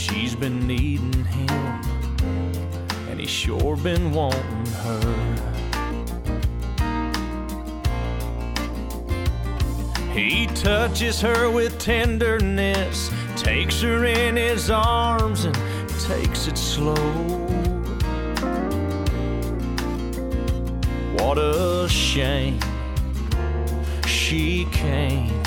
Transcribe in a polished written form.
She's been needing him, and he's sure been wanting her. He touches her with tenderness, takes her in his arms and takes it slow. What a shame she can't